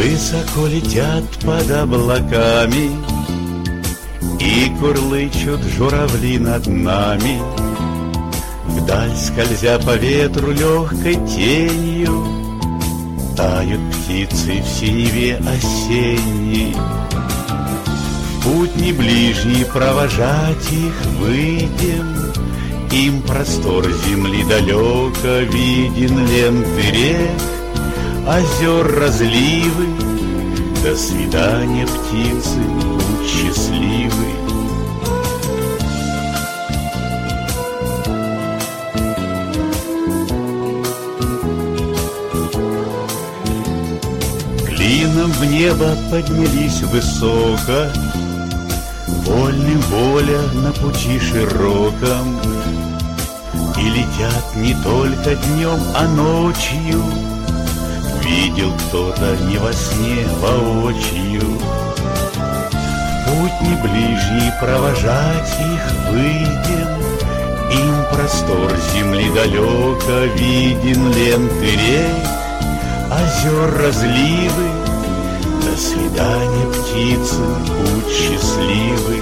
Высоко летят под облаками, и курлычут журавли над нами. Вдаль, скользя по ветру легкой тенью, тают птицы в синеве осенней. В путь не ближний провожать их выйдем, им простор земли далеко виден, ленты рек, озер разливы. До свидания, птицы, будь счастливы. Клином в небо поднялись высоко, вольным воля на пути широком. И летят не только днем, а ночью. Видел кто-то не во сне, воочию. Путь не ближний провожать их выйдем, им простор земли далеко виден, ленты рек, озер разливы. До свидания, птицы, будь счастливы.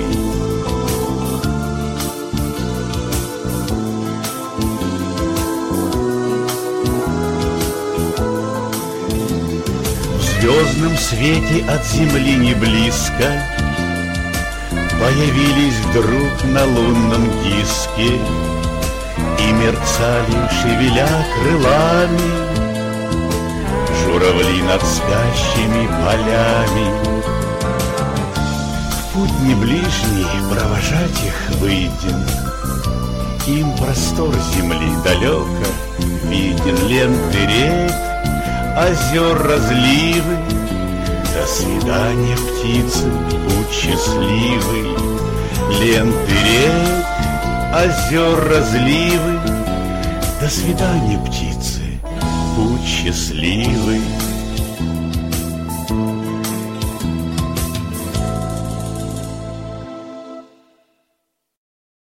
В звездном свете от земли не близко появились вдруг на лунном диске и мерцали, шевеля крылами, журавли над спящими полями. В путь не ближний провожать их выйдем, им простор земли далеко виден, ленты рек, озер разливы. До свидания, птицы, будь счастливы. Ленты рек, озер разливы. До свидания, птицы, будь счастливы.